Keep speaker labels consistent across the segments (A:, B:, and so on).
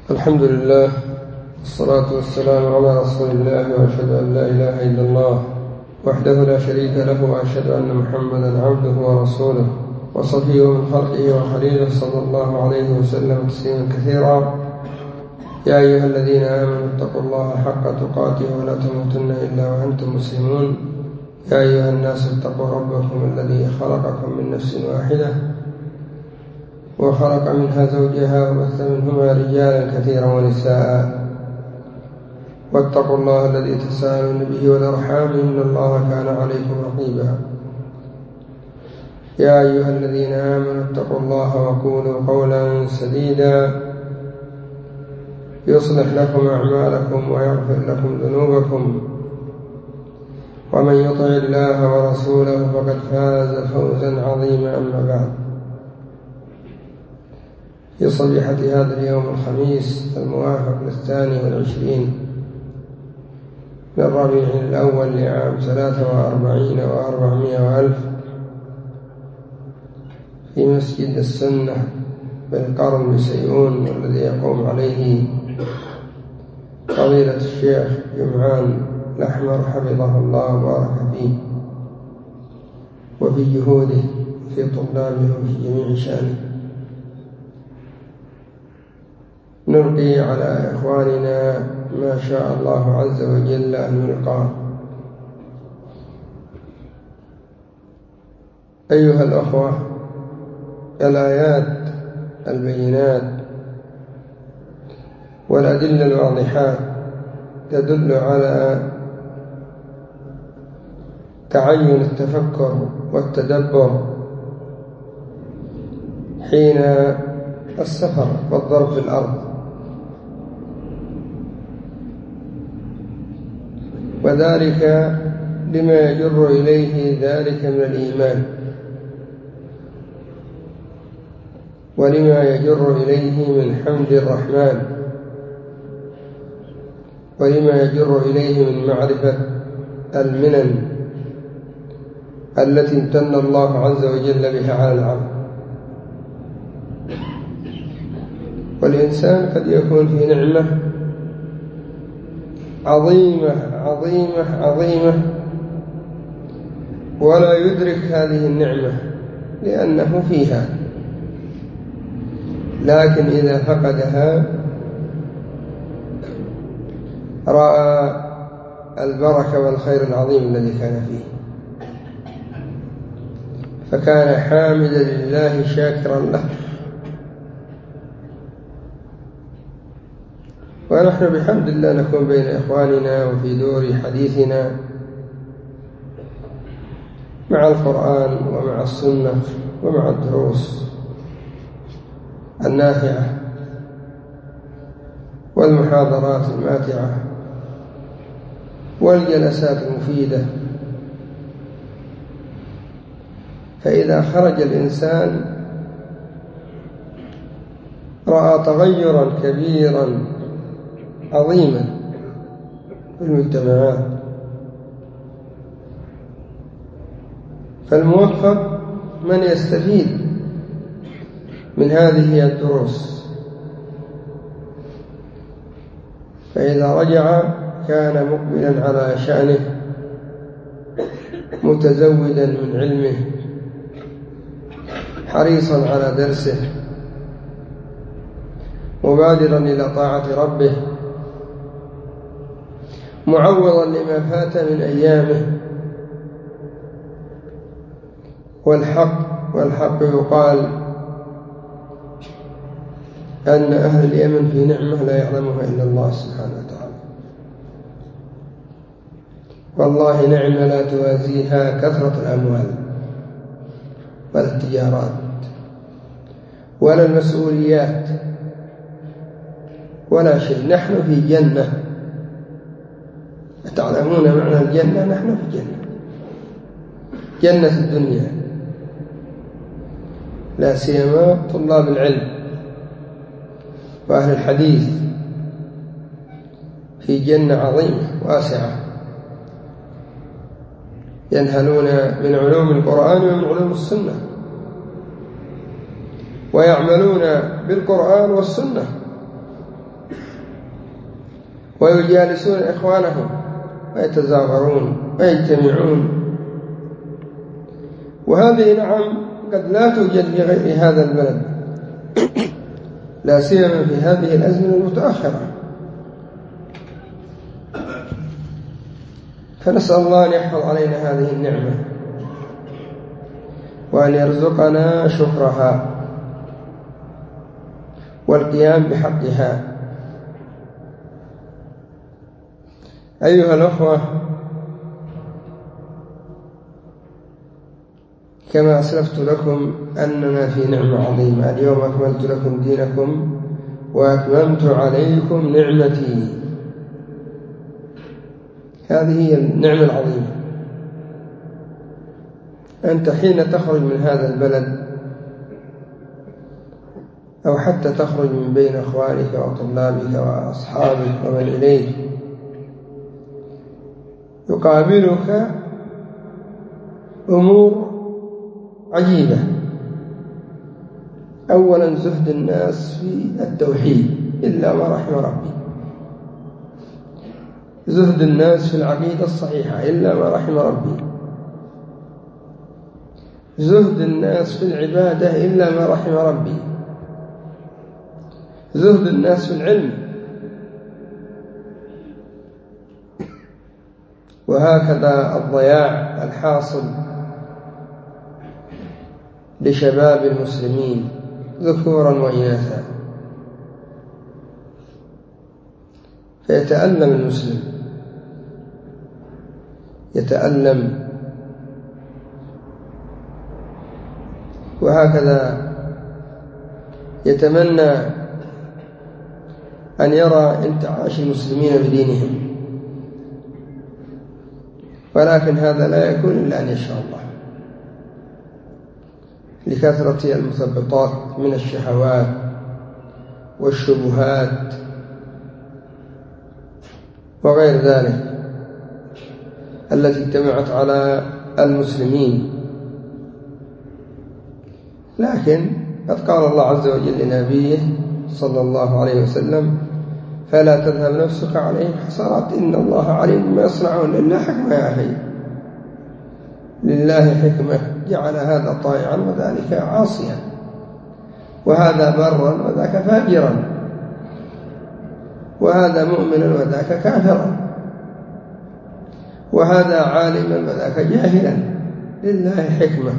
A: الحمد لله والصلاة والسلام على رسول الله، وأشهد أن لا إله إلا الله وحده لا شريك له، وأشهد أن محمدا عبده ورسوله وصفيه من خلقه وخليله صلى الله عليه وسلم تسليما كثيرا. يا أيها الذين آمنوا اتقوا الله حق تقاته ولا تموتن إلا وأنتم مسلمون. يا أيها الناس اتقوا ربكم الذي خلقكم من نفس واحدة وخلق منها زوجها وبث منهما رجالا كثيرا ونساء، واتقوا الله الذي تساءلون به والأرحام إن الله كان عليكم رقيبا. يا أيها الذين آمنوا اتقوا الله وقولوا قولا سديدا يصلح لكم أعمالكم ويغفر لكم ذنوبكم، ومن يطع الله ورسوله فقد فاز فوزا عظيما. أما بعد، في صبيحة هذا اليوم الخميس الموافق 22 من ربيع الأول لعام 43 و400 وألف في مسجد السنة بالقرن بسيئون، والذي يقوم عليه فضيلة الشيخ جمعان الأحمر حفظه الله وبارك فيه وفي جهوده في طلابه وفي جميع شأنه. نلقي على إخواننا ما شاء الله عز وجل أن يلقى. أيها الأخوة، الآيات البينات والأدلة الواضحات تدل على تعين التفكر والتدبر حين السفر والضرب في الأرض، وذلك لما يجر إليه ذلك من الإيمان، ولما يجر إليه من حمد الرحمن، ولما يجر إليه من معرفة المنن التي امتن الله عز وجل بها على العبد. والإنسان قد يكون في نعمة عظيمة عظيمة عظيمة ولا يدرك هذه النعمة لأنه فيها، لكن إذا فقدها رأى البركة والخير العظيم الذي كان فيه، فكان حامدا لله شاكرا له. ونحن بحمد الله نكون بين إخواننا وفي دور حديثنا مع القرآن ومع السنة ومع الدروس النافعة والمحاضرات الماتعة والجلسات المفيدة. فإذا خرج الإنسان رأى تغيرا كبيرا عظيما في المجتمعات. فالموفق من يستفيد من هذه الدروس، فإذا رجع كان مقبلا على شأنه متزودا من علمه حريصا على درسه مبادرا إلى طاعة ربه معوضا لما فات من أيامه. والحق يقال أن أهل اليمن في نعمة لا يعلمها إلا الله سبحانه وتعالى، والله نعمة لا توازيها كثرة الأموال ولا التجارات ولا المسؤوليات ولا شيء. نحن في جنة، تعلمون معنى الجنة؟ نحن في جنة الدنيا، لا سيما طلاب العلم وأهل الحديث في جنة عظيمة واسعة ينهلون من علوم القرآن ومن علوم السنة ويعملون بالقرآن والسنة ويجالسون إخوانهم ويتزاورون ويجتمعون. وهذه نعم قد لا توجد في غير هذا البلد، لا سيما في هذه الأزمنة المتأخرة. فنسأل الله أن يحفظ علينا هذه النعمة وأن يرزقنا شكرها والقيام بحقها. أيها الأخوة، كما أسلفت لكم أننا في نعمة عظيمة. اليوم أكملت لكم دينكم وأتممت عليكم نعمتي. هذه هي النعمة العظيمة. أنت حين تخرج من هذا البلد أو حتى تخرج من بين أخوانك وطلابك وأصحابك ومن إليك، يقابلك أمور عجيبة. أولا زهد الناس في التوحيد إلا ما رحم ربي، زهد الناس في العقيدة الصحيحة إلا ما رحم ربي، زهد الناس في العبادة إلا ما رحم ربي، زهد الناس في العلم. وهكذا الضياع الحاصل لشباب المسلمين ذكورا وإناثا. فيتألم المسلم، يتألم. وهكذا يتمنى أن يرى انتعاش المسلمين بدينهم، ولكن هذا لا يكون إلا أن يشاء الله، لكثرة المثبطات من الشهوات والشبهات وغير ذلك التي اجتمعت على المسلمين. لكن قد قال الله عز وجل لنبيه صلى الله عليه وسلم: فلا تذهب نفسك عليهم حسرات إن الله عليم بما يصنعون. لله حكمة يا أخي، لله حكمة جعل هذا طائعا وذلك عاصيا، وهذا برا وذاك فاجرا، وهذا مؤمنا وذاك كافرا، وهذا عالما وذاك جاهلا. لله حكمة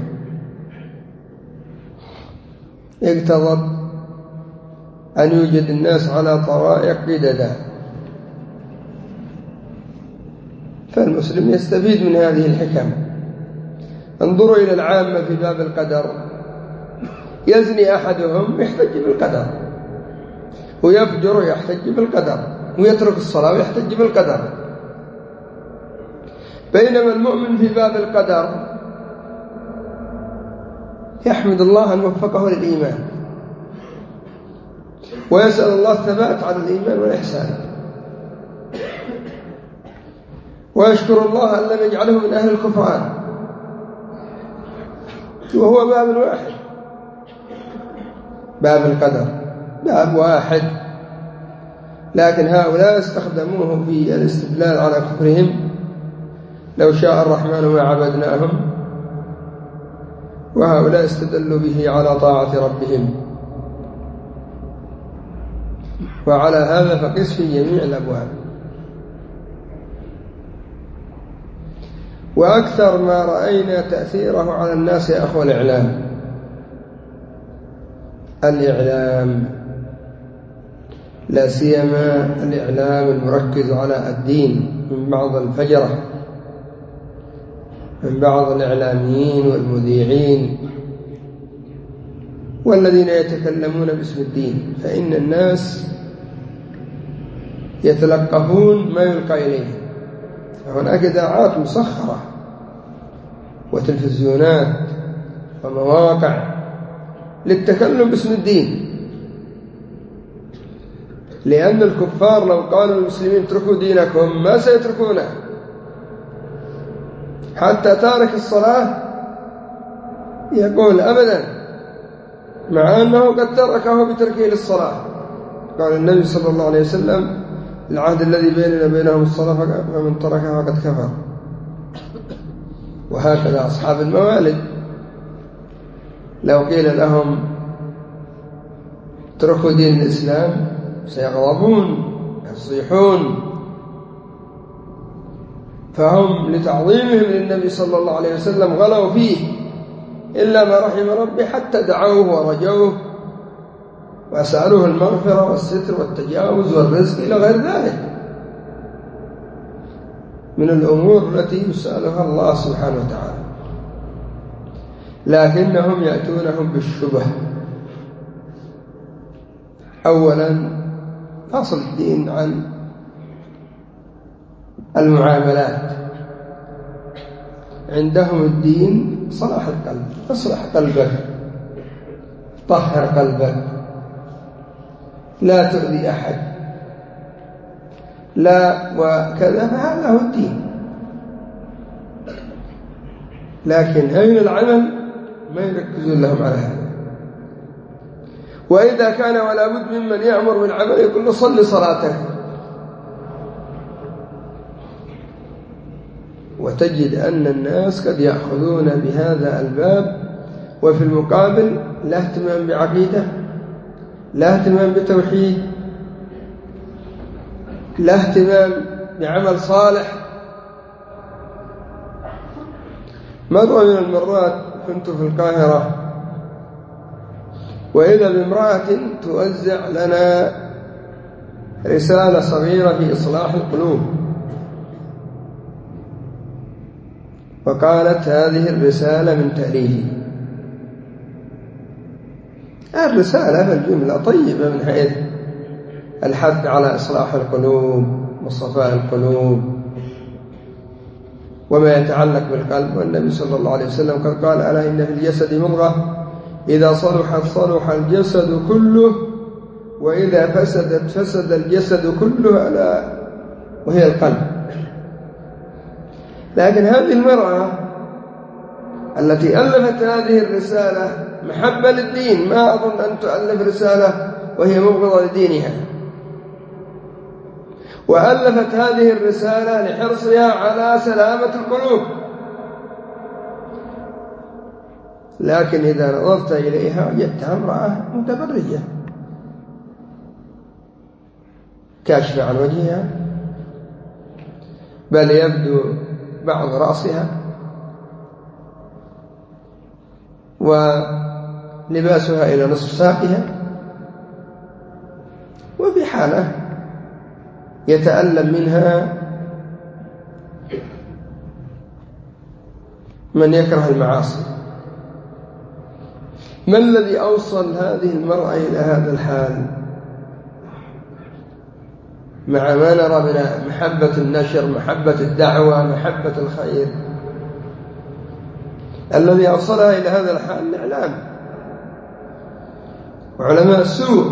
A: اقتضت أن يوجد الناس على طرائق قددا، فالمسلم يستفيد من هذه الحكم. انظروا إلى العامة في باب القدر، يزني أحدهم يحتج بالقدر، ويفجر ويحتج بالقدر، ويترك الصلاة ويحتج بالقدر. بينما المؤمن في باب القدر يحمد الله أن وفقه للإيمان، ويسأل الله الثبات على الإيمان والإحسان، ويشكر الله أن لم يجعله من أهل الكفران، وهو باب واحد، باب القدر باب واحد. لكن هؤلاء استخدموه في الاستدلال على كفرهم: لو شاء الرحمن ما عبدناهم. وهؤلاء استدلوا به على طاعة ربهم. وعلى هذا فقس في جميع الأبواب. وأكثر ما رأينا تأثيره على الناس يا أخوة الإعلام، لا سيما الإعلام المركز على الدين من بعض الفجرة، من بعض الإعلاميين والمذيعين والذين يتكلمون باسم الدين. فإن الناس يتلقفون ما يلقى إليهم. هناك إذاعات مسخرة وتلفزيونات ومواقع للتكلم باسم الدين، لأن الكفار لو قالوا للمسلمين اتركوا دينكم ما سيتركونه، حتى تارك الصلاة يقول أبدا، مع أنه قد تركه بتركه للصلاة. قال النبي صلى الله عليه وسلم: العهد الذي بيننا بينهم الصلاة فمن تركها فقد كفر. وهكذا أصحاب الموالد لو قيل لهم اتركوا دين الإسلام سيغضبون يصيحون، فهم لتعظيمهم للنبي صلى الله عليه وسلم غلوا فيه إلا ما رحم ربي، حتى دعوه ورجوه وأسألوه المغفرة والستر والتجاوز والرزق إلى غير ذلك من الأمور التي يسألها الله سبحانه وتعالى. لكنهم يأتونهم بالشبه. أولا فصل الدين عن المعاملات. عندهم الدين صلاح القلب، اصلح قلبك، طهر قلبك، لا تؤذي أحد، لا وكذا، فهذا هو الدين. لكن أين العمل؟ ما يركزون لهم على هذا. وإذا كان ولا بد ممن يأمر بالعمل يقول له صل صلاتك. وتجد أن الناس قد يأخذون بهذا الباب، وفي المقابل لا اهتمام بعقيدة، لا اهتمام بتوحيد، لا اهتمام بعمل صالح. مرة من المرات كنت في القاهرة، وإذا بامرأة توزع لنا رسالة صغيرة في إصلاح القلوب، وقالت هذه الرسالة من تأليفي. الرسالة في الجملة طيبة من حيث الحث على إصلاح القلوب وصفاء القلوب وما يتعلق بالقلب. والنبي صلى الله عليه وسلم قد قال ألا إن في الجسد مضغة إذا صلحت صلح الجسد كله وإذا فسدت فسد الجسد كله ألا وهي القلب. لكن هذه المرأة التي ألفت هذه الرسالة محبة للدين، ما أظن أن تؤلف رسالة وهي مبغضة لدينها، وألفت هذه الرسالة لحرصها على سلامة القلوب. لكن إذا نظرت إليها وجدتها امرأة متبرجة كاشفة عن وجهها، بل يبدو بعض رأسها، ولباسها إلى نصف ساقها، وفي حالة يتألم منها من يكره المعاصي. ما الذي أوصل هذه المرأة إلى هذا الحال مع ما نرى من محبة النشر، محبة الدعوة، محبة الخير؟ الذي أوصلها إلى هذا الحال الإعلام وعلماء السوء،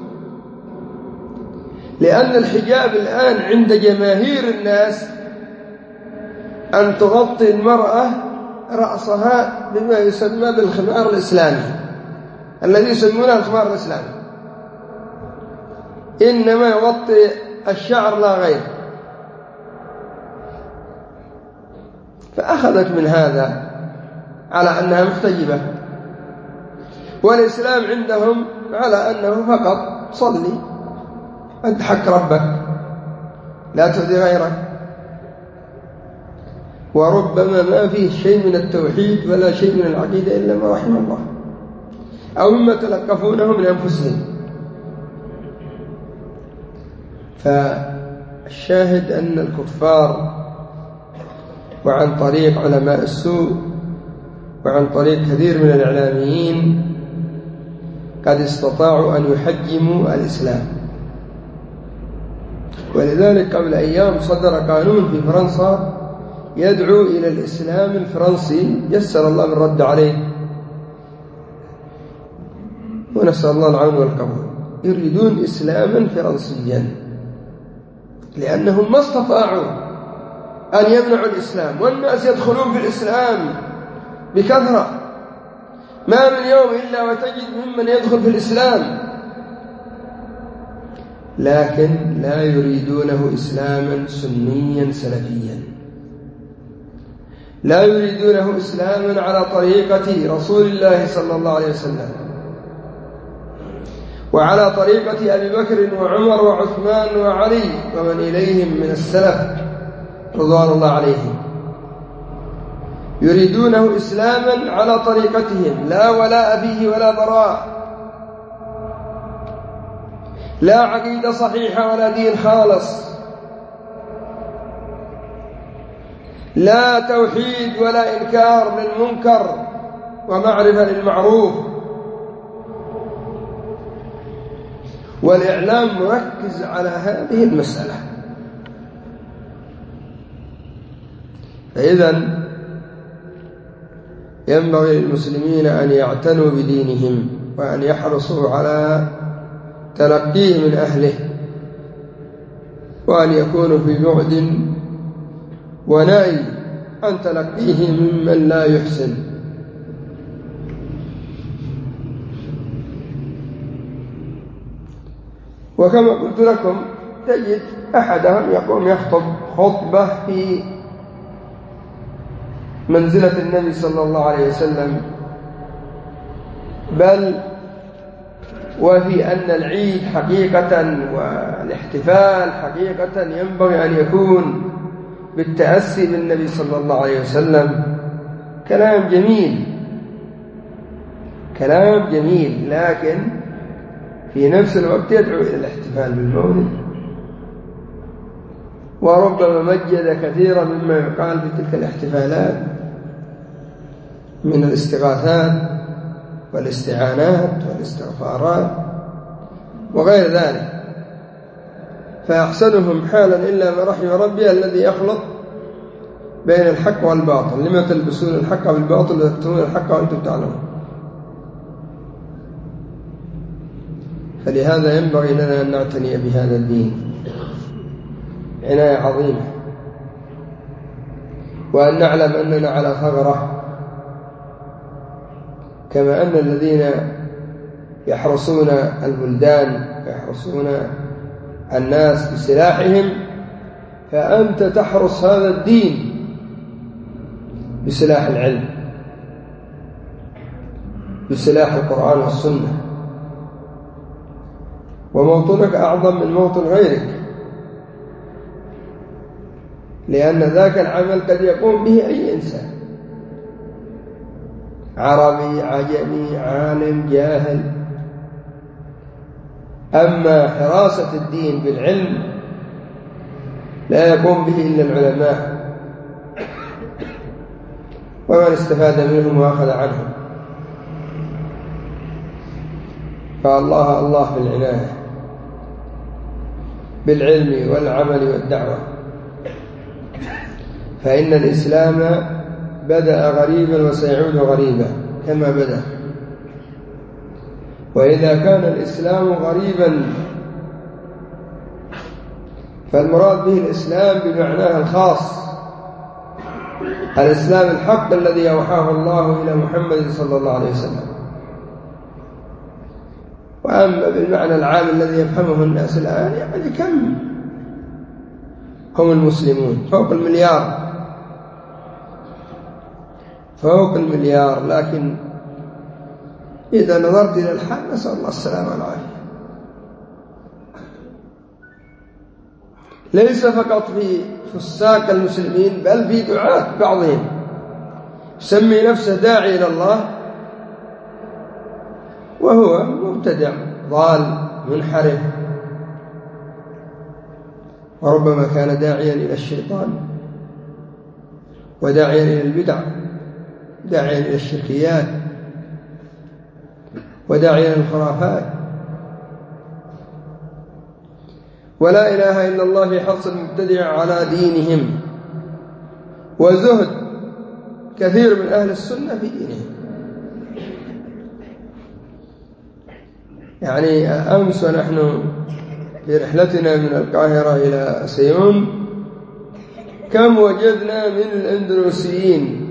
A: لأن الحجاب الآن عند جماهير الناس أن تغطي المرأة رأسها بما يسمى بالخمار الإسلامي الذي يسمونه الخمار الإسلامي، إنما يغطي الشعر لا غير. فأخذت من هذا على أنها محتجبة، والإسلام عندهم على أنه فقط صلي اضحك ربك لا تؤذي غيرك، وربما ما فيه شيء من التوحيد ولا شيء من العقيدة إلا ما رحم الله أو مما تلقفونه من أنفسهم. فالشاهد أن الكفار وعن طريق علماء السوء وعن طريق كثير من الإعلاميين قد استطاعوا أن يحجموا الإسلام. ولذلك قبل أيام صدر قانون في فرنسا يدعو إلى الإسلام الفرنسي، يسر الله من رد عليه ونسأل الله العون والقبول. يريدون إسلاما فرنسيا لأنهم ما استطاعوا أن يمنعوا الإسلام، والناس يدخلون في الإسلام بكثرة، ما من يوم إلا وتجد ممن يدخل في الإسلام. لكن لا يريدونه إسلاما سنيا سلفيا، لا يريدونه إسلاما على طريقة رسول الله صلى الله عليه وسلم وعلى طريقة أبي بكر وعمر وعثمان وعلي ومن إليهم من السلف رضوان الله عليهم. يريدونه إسلاما على طريقتهم، لا ولاء فيه ولا براء، لا عقيدة صحيحة ولا دين خالص، لا توحيد ولا إنكار للمنكر ومعرفة للمعروف، والإعلام مركز على هذه المسألة. فإذا ينبغي للمسلمين أن يعتنوا بدينهم وأن يحرصوا على تلقيه من أهله، وأن يكونوا في بعد ونأي عن تلقيه ممن لا يحسن. وكما قلت لكم تجد أحدهم يقوم يخطب خطبة في منزلة النبي صلى الله عليه وسلم، بل وفي أن العيد حقيقة والاحتفال حقيقة ينبغي أن يكون بالتأسي بالنبي صلى الله عليه وسلم. كلام جميل، كلام جميل، لكن في نفس الوقت يدعو إلى الاحتفال بالمولد، وربما مجد كثيرا مما يقال في تلك الاحتفالات من الاستغاثات والاستعانات والاستغفارات وغير ذلك. فأحسنهم حالا إلا ما رحم ربي الذي يخلط بين الحق والباطل. لما تلبسون الحق بالباطل وتكتمون الحق وأنتم تعلمون؟ فلهذا ينبغي لنا أن نعتني بهذا الدين عناية عظيمة، وأن نعلم أننا على ثغرة، كما أن الذين يحرسون البلدان ويحرسون الناس بسلاحهم، فأنت تحرس هذا الدين بسلاح العلم، بسلاح القرآن والسنة، وموطنك أعظم من موطن غيرك، لأن ذاك العمل قد يقوم به أي إنسان، عربي عجمي عالم جاهل. أما حراسة الدين بالعلم لا يقوم به إلا العلماء ومن استفاد منهم وأخذ عنهم. فالله الله في العناية بالعلم والعمل والدعوة. فإن الإسلام بدأ غريبا وسيعود غريبا كما بدأ، وإذا كان الإسلام غريبا فالمراد به الإسلام بمعناه الخاص، الإسلام الحق الذي أوحاه الله إلى محمد صلى الله عليه وسلم. وأما بالمعنى العام الذي يفهمه الناس الآن، يعني كم هم المسلمون؟ فوق المليار، فوق المليار. لكن إذا نظرت إلى الحال نسأل الله السلامة والعافية. ليس فقط في فساق المسلمين، بل في دعاة بعضهم يسمي نفسه داعي إلى الله وهو مبتدع ضال منحرف، وربما كان داعيا إلى الشيطان وداعيا إلى البدع، داعيا إلى الشركيات وداعيا إلى الخرافات. ولا إله إلا الله في حرص المبتدع على دينهم، وزهد كثير من أهل السنة في دينهم. يعني أمس ونحن في رحلتنا من القاهرة إلى سيون كم وجدنا من الأندلسيين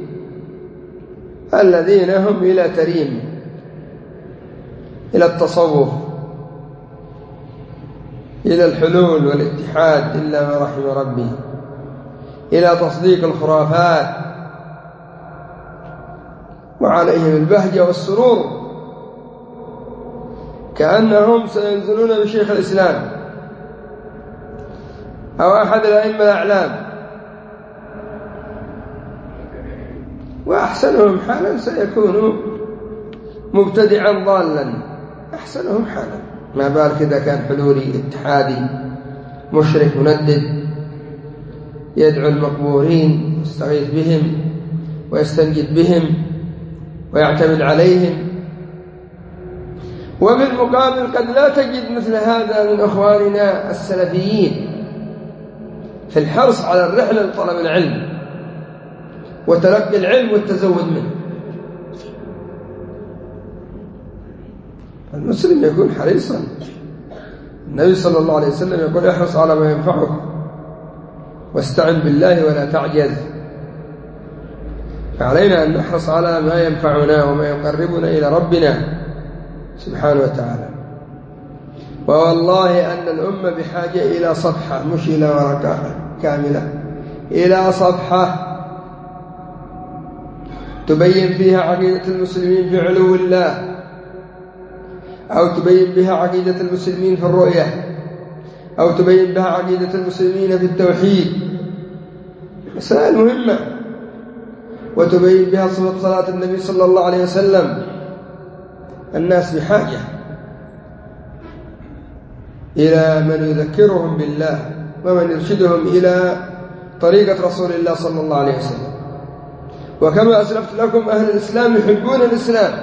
A: الذين هم إلى تريم، إلى التصوف، إلى الحلول والاتحاد إلا ما رحم ربي، إلى تصديق الخرافات، وعليهم البهجة والسرور كأنهم سينزلون بشيخ الإسلام أو أحد الأئمة الأعلام. وأحسنهم حالا سيكون مبتدعا ضالا، أحسنهم حالا، ما بالك إذا كان حلولي اتحادي مشرك مندد يدعو المقبورين يستغيث بهم ويستنجد بهم ويعتمد عليهم. وبالمقابل قد لا تجد مثل هذا من أخواننا السلفيين في الحرص على الرحلة لطلب العلم وتلقي العلم والتزود منه. المسلم يكون حريصا. النبي صلى الله عليه وسلم يقول: احرص على ما ينفعك واستعن بالله ولا تعجز. فعلينا أن نحرص على ما ينفعنا وما يقربنا إلى ربنا سبحانه وتعالى. ووالله أن الأمة بحاجة إلى صفحة، مش إلى ورقة كاملة، إلى صفحة تبين فيها عقيدة المسلمين في علو الله، أو تبين بها عقيدة المسلمين في الرؤية، أو تبين بها عقيدة المسلمين في التوحيد، مسائل مهمة، وتبين بها صفة صلاة النبي صلى الله عليه وسلم. الناس بحاجة إلى من يذكرهم بالله ومن يرشدهم إلى طريقة رسول الله صلى الله عليه وسلم. وكما أسلفت لكم، أهل الإسلام يحبون الإسلام،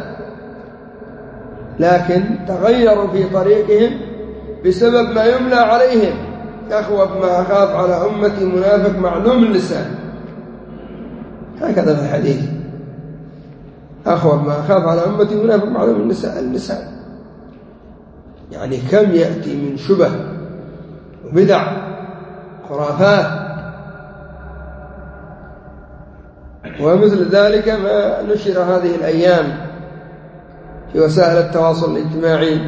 A: لكن تغيروا في طريقهم بسبب ما يملى عليهم. أخوف ما أخاف على أمتي منافق معلوم اللسان، هكذا في الحديث: أخوف ما أخاف على أمتي منافق معلوم اللسان. يعني كم يأتي من شبه وبدع خرافات. ومثل ذلك ما نشر هذه الأيام في وسائل التواصل الاجتماعي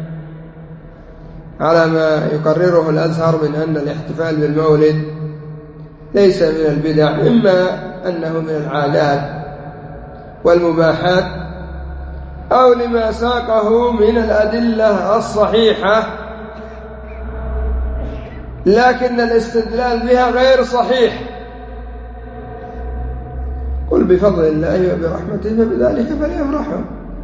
A: على ما يقرره الأزهر من أن الاحتفال بالمولد ليس من البدع، إما أنه من العادات والمباحات، أو لما ساقه من الأدلة الصحيحة، لكن الاستدلال بها غير صحيح. قل بفضل الله وبرحمته فبذلك فليفرحوا.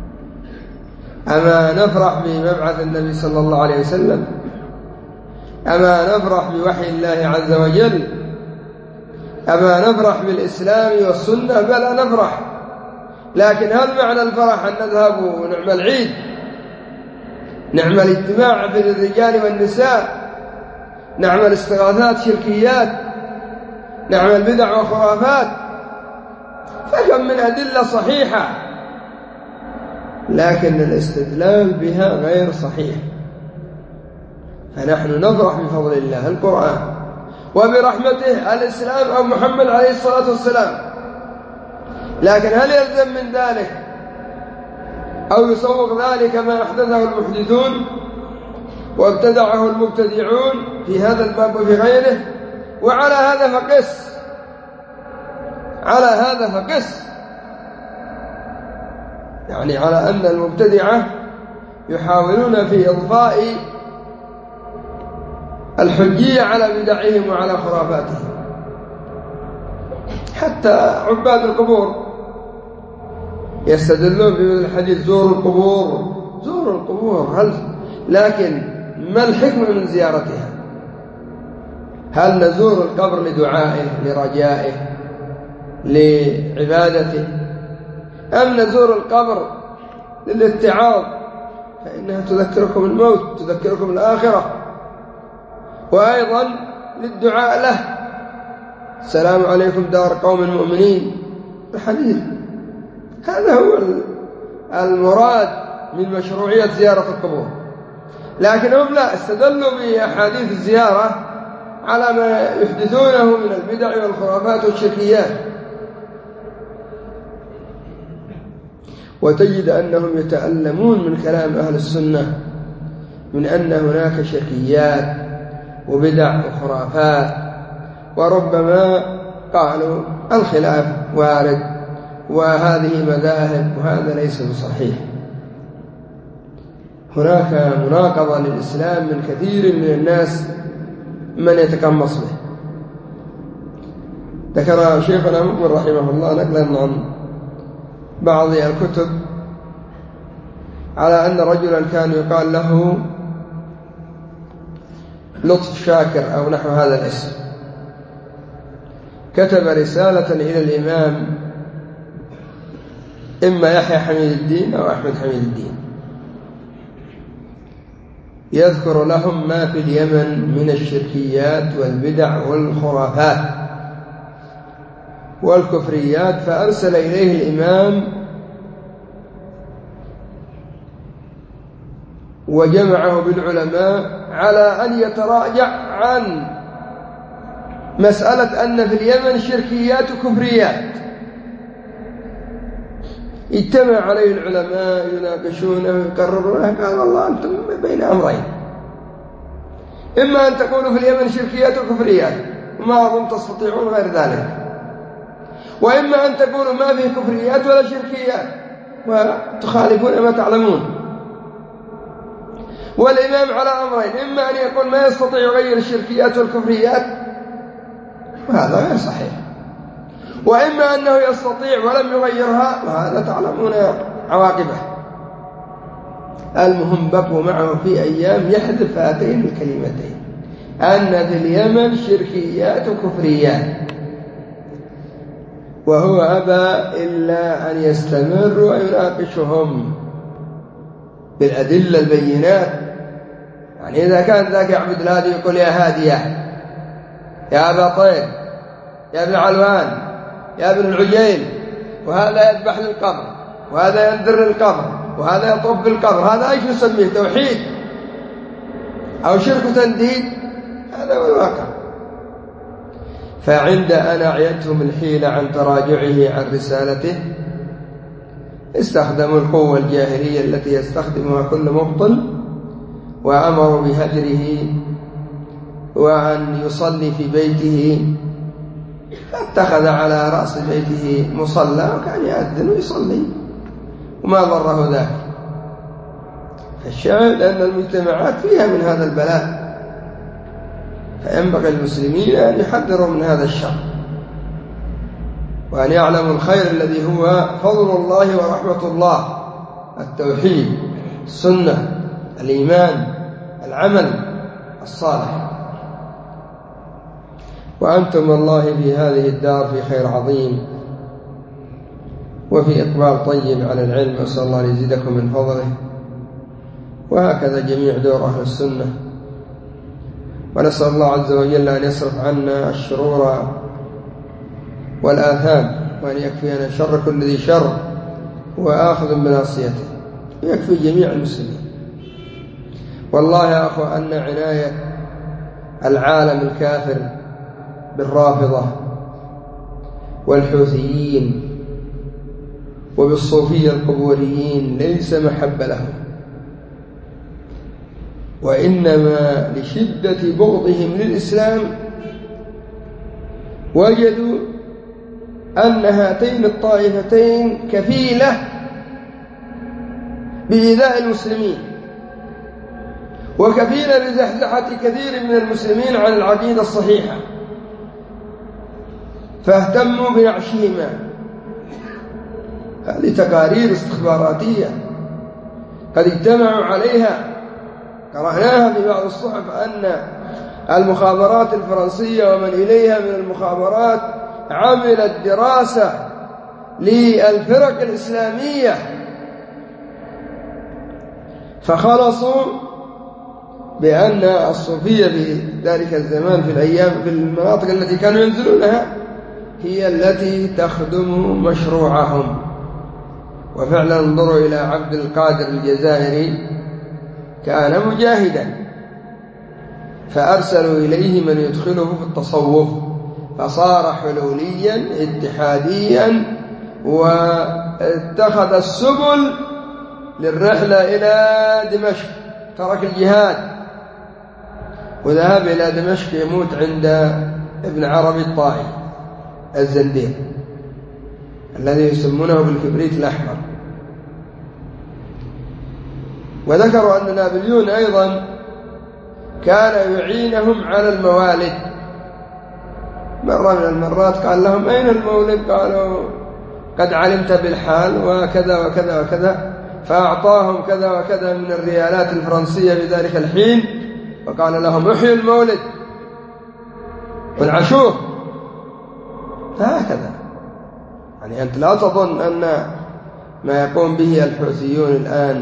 A: أما نفرح بمبعث النبي صلى الله عليه وسلم؟ أما نفرح بوحي الله عز وجل؟ أما نفرح بالإسلام والسنة؟ بلى نفرح، لكن هل معنى الفرح أن نذهب ونعمل عيد، نعمل اجتماع بين الرجال والنساء، نعمل استغاثات شركيات، نعمل بدع وخرافات؟ فكم من أدلة صحيحة لكن الاستدلال بها غير صحيح. فنحن نفرح بفضل الله القرآن وبرحمته الإسلام أو محمد عليه الصلاة والسلام، لكن هل يلزم من ذلك أو يسوق ذلك ما أحدثه المحدثون وابتدعه المبتدعون في هذا الباب وفي غيره؟ وعلى هذا فقس، على هذا فقس، يعني على أن المبتدعة يحاولون في إضفاء الحجية على بدعهم وعلى خرافاتهم. حتى عباد القبور يستدلون بمثل الحديث: زوروا القبور، زوروا القبور. لكن ما الحكمة من زيارتها؟ هل نزور القبر لدعائه، لرجائه، لعبادته، أم نزور القبر للاتعاظ؟ فإنها تذكركم الموت، تذكركم الآخرة، وأيضا للدعاء له: السلام عليكم دار قوم مؤمنين، الحديث. هذا هو المراد من مشروعية زيارة القبور. لكن هم لا، استدلوا بأحاديث الزيارة على ما يحدثونه من البدع والخرافات والشركيات. وتجد أنهم يتألمون من كلام أهل السنة من أن هناك شركيات وبدع وخرافات، وربما قالوا الخلاف وارد وهذه مذاهب، وهذا ليس بصحيح. هناك مناقضة للإسلام من كثير من الناس من يتقمص به. ذكر شيخنا مقبل رحمه الله نقلا عن بعض الكتب على أن رجلا كان يقال له لطف شاكر أو نحو هذا الاسم، كتب رسالة إلى الإمام إما يحيى حميد الدين أو أحمد حميد الدين، يذكر لهم ما في اليمن من الشركيات والبدع والخرافات والكفريات، فأرسل إليه الإمام وجمعه بالعلماء على أن يتراجع عن مسألة أن في اليمن شركيات وكفريات. اجتمع عليه العلماء يناقشونه ويقررونه، قال الله أنتم بين أمرين، إما أن تقولوا في اليمن شركيات وكفريات وما أظن تستطيعون غير ذلك، وإما أن تقولوا ما فيه كفريات ولا شركيات وتخالفون ما تعلمون. والإمام على أمرين، إما أن يقول ما يستطيع يغير الشركيات والكفريات وهذا غير صحيح، وإما أنه يستطيع ولم يغيرها وهذا تعلمون عواقبه. المهم بقوا معه في أيام يحذف هاتين الكلمتين، أن في اليمن شركيات وكفريات، وهو أبى إلا أن يستمر ويناقشهم بالأدلة البينات. يعني إذا كان ذاك يعبد الهادي يقول يا هادية، يا أبا طير، يا ابن علوان، يا ابن العجيل، وهذا يذبح للقبر، وهذا ينذر للقبر، وهذا يطوف بالقبر، هذا ايش نسميه؟ توحيد أو شرك تنديد؟ هذا هو الواقع. فعند أن أعيتهم الحيلة عن تراجعه عن رسالته استخدموا القوة الجاهلية التي يستخدمها كل مبطل، وأمروا بهجره وأن يصلي في بيته، فاتخذ على رأس بيته مصلى وكان يأذن ويصلي وما ضره ذلك. فالشاهد أن المجتمعات فيها من هذا البلاء، فينبغي المسلمين أن يحذروا من هذا الشر وأن يعلموا الخير الذي هو فضل الله ورحمة الله، التوحيد، السنة، الإيمان، العمل الصالح. وأنتم والله في هذه الدار في خير عظيم وفي إقبال طيب على العلم، أسأل الله أن يزيدكم من فضله، وهكذا جميع دور أهل السنة. ونسأل الله عز وجل أن يصرف عنا الشرور والآثام، وأن يكفينا شر كل ذي شر وآخذ بناصيته، ويكفي جميع المسلمين. والله يا أخوة أن عناية العالم الكافر بالرافضة والحوثيين وبالصوفية القبوريين ليس محبة لهم، وإنما لشدة بغضهم للإسلام وجدوا أن هاتين الطائفتين كفيلة بإيذاء المسلمين وكفيلة بزحزحة كثير من المسلمين عن العقيدة الصحيحة، فاهتموا بنعشهما. هذه تقارير استخباراتية قد اجتمعوا عليها، قرأناها في بعض الصحف أن المخابرات الفرنسية ومن إليها من المخابرات عملت دراسة للفرق الإسلامية، فخلصوا بأن الصوفية في ذلك الزمان في الأيام في المناطق التي كانوا ينزلونها هي التي تخدم مشروعهم. وفعلا انظروا إلى عبد القادر الجزائري، كان مجاهدا، فأرسلوا إليه من يدخله في التصوف، فصار حلوليا اتحاديا، واتخذ السبل للرحلة إلى دمشق ترك الجهاد وذهب إلى دمشق يموت عند ابن عربي الطائي الزنديق الذي يسمونه بالكبريت الأحمر. وذكروا أن نابليون أيضا كان يعينهم على الموالد. مرة من المرات قال لهم: أين المولد؟ قالوا: قد علمت بالحال وكذا وكذا وكذا، فأعطاهم كذا وكذا من الريالات الفرنسية في ذلك الحين، وقال لهم: احيوا المولد وانعشوه. هكذا يعني أنت لا تظن أن ما يقوم به الحوثيون الآن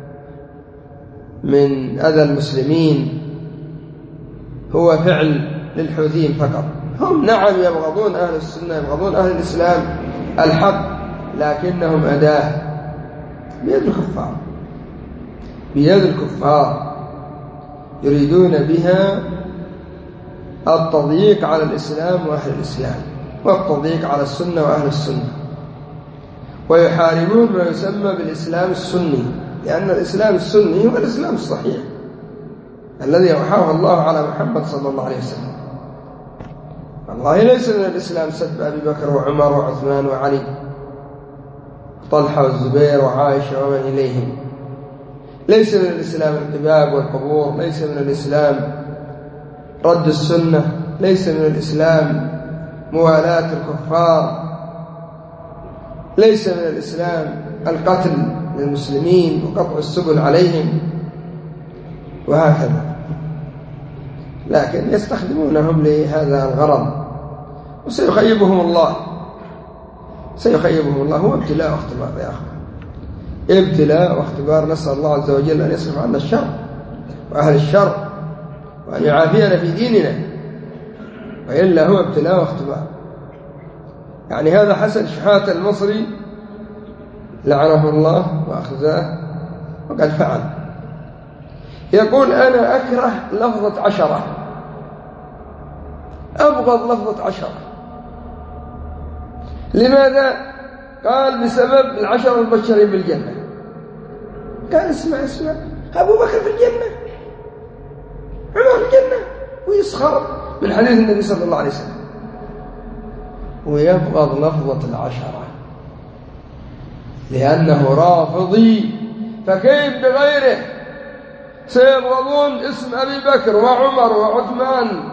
A: من أذى المسلمين هو فعل للحوثيين فقط. هم نعم يبغضون أهل السنة، يبغضون أهل الإسلام الحق، لكنهم أداة بيد الكفار، بيد الكفار يريدون بها التضييق على الإسلام وأهل الإسلام، والتضييق على السنة وأهل السنة، ويحاربون ما يسمى بالإسلام السني، لأن الإسلام السني هو الإسلام الصحيح الذي أوحاه الله على محمد صلى الله عليه وسلم. والله ليس من الإسلام سب أبي بكر وعمر وعثمان وعلي طلحة والزبير وعائشة ومن إليهم. ليس من الإسلام القباب والقبور، ليس من الإسلام رد السنة، ليس من الإسلام موالاة الكفار، ليس من الإسلام القتل للمسلمين وقطع السبل عليهم وهكذا. لكن يستخدمونهم لهذا الغرض، وسيخيبهم الله، سيخيبهم الله. هو ابتلاء واختبار يا أخي، ابتلاء واختبار. نسأل الله عز وجل أن يصرف عنا الشر وأهل الشر، وأن يعافينا في ديننا، وإلا هو ابتلاء واختبار. يعني هذا حسن شحاتة المصري لعنه الله وأخزاه وقد فعل، يقول: أنا أكره لفظة 10، أبغض لفظة 10. لماذا؟ قال: بسبب 10 المبشرين بالجنة. قال: اسمع أبو بكر في الجنة، عمر في الجنة، ويسخر من حديث النبي صلى الله عليه وسلم، ويبغض لفظة 10 لأنه رافضي. فكيف بغيره؟ سيبغضون اسم أبي بكر وعمر وعثمان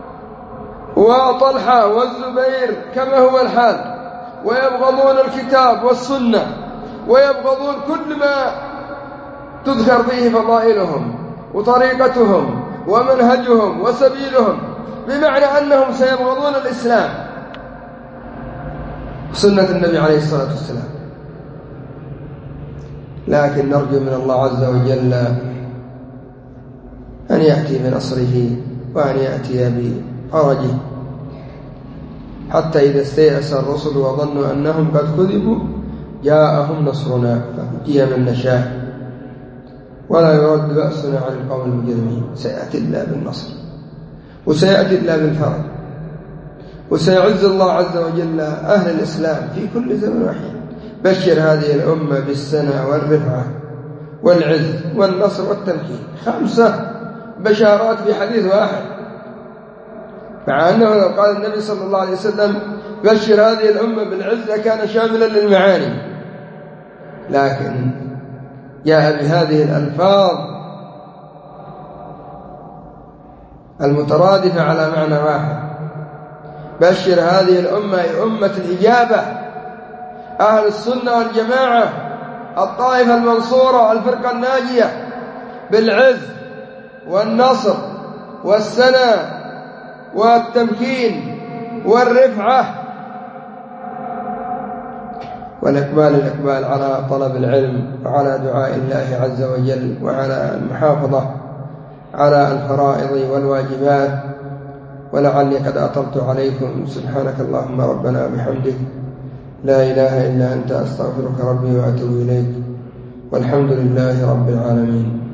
A: وطلحة والزبير كما هو الحال، ويبغضون الكتاب والسنة، ويبغضون كل ما تذكر فيه فضائلهم وطريقتهم ومنهجهم وسبيلهم، بمعنى أنهم سيبغضون الإسلام سنة النبي عليه الصلاة والسلام. لكن نرجو من الله عز وجل أن يأتي بنصره وأن يأتي بفرجه، حتى إذا استيأس الرسل وظنوا أنهم قد كذبوا جاءهم نصرنا فنجي من نشاء ولا يرد بأسنا عن القوم المجرمين. سيأتي الله بالنصر، وسيأتي الله بالفرج، وسيعز الله عز وجل أهل الإسلام في كل زمن وحين. بشر هذه الأمة بالسنة والرفعة والعز والنصر والتمكين. 5 بشارات في حديث واحد، مع أنه لو قال النبي صلى الله عليه وسلم: بشر هذه الأمة بالعزة، كان شاملا للمعاني، لكن جاء بهذه الألفاظ المترادفة على معنى واحد. بشر هذه الأمة أي أمة الإجابة، أهل السنة والجماعة، الطائفة المنصورة، الفرقة الناجية، بالعز والنصر والسنة والتمكين والرفعة والإقبال على طلب العلم وعلى دعاء الله عز وجل، وعلى المحافظة على الفرائض والواجبات. ولعلي قد أطلت عليكم. سبحانك اللهم ربنا وبحمدك، لا إله إلا أنت، أستغفرك ربي وأتوب إليك، والحمد لله رب العالمين.